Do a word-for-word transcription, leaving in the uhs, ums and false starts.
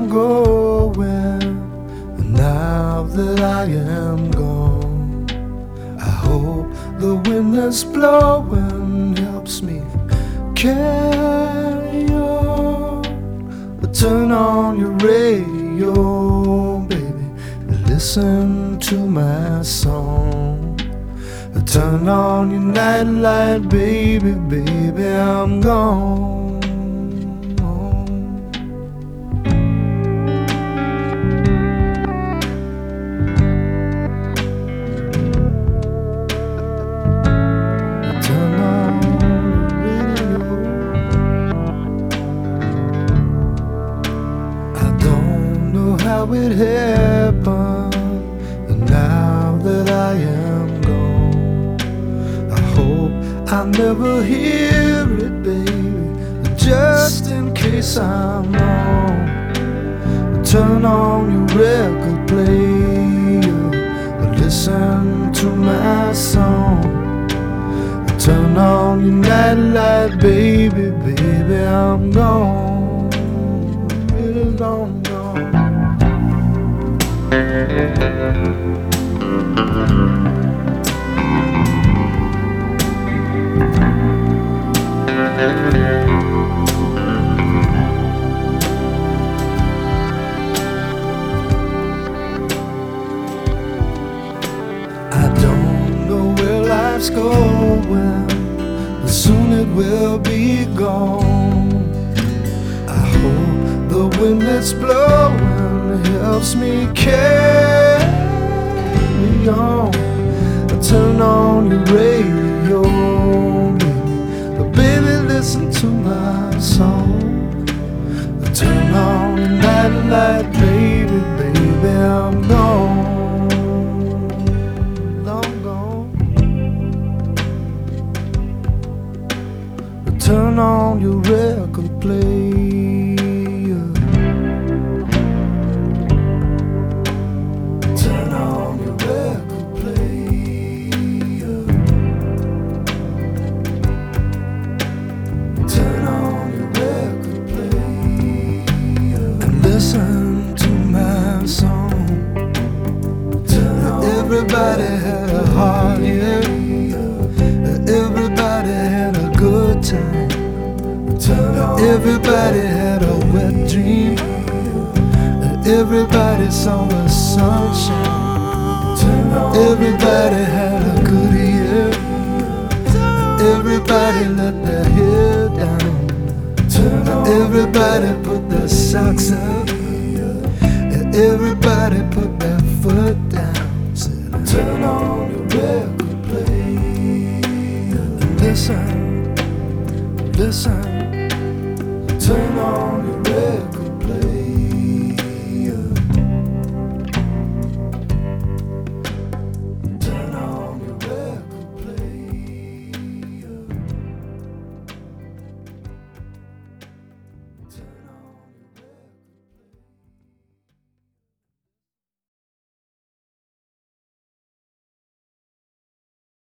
going, and now that I am gone, I hope the wind that's blowing helps me carry on. Turn on your radio, baby, and listen to my song. Turn on your nightlight, baby, baby, I'm gone. How it happened, and now that I am gone, I hope I never hear it, baby, just in case I'm wrong. Turn on your record player, listen to my song. Turn on your nightlight, baby, baby, I'm gone, really gone, gone. I don't know where life's going, but soon it will be gone. I hope the wind that's blowing helps me carry on. Turn on your radio, baby, but baby, listen to my song. Turn on your nightlight, baby, baby, I'm gone, I'm gone. Turn on your record player. Listen to my song. Everybody had a hard year, everybody had a good time, everybody had a wet dream, everybody saw the sunshine, everybody had a good year, everybody let their head down, everybody put their socks up, everybody put their foot down. Turn on your record player, listen, listen. Turn on your record.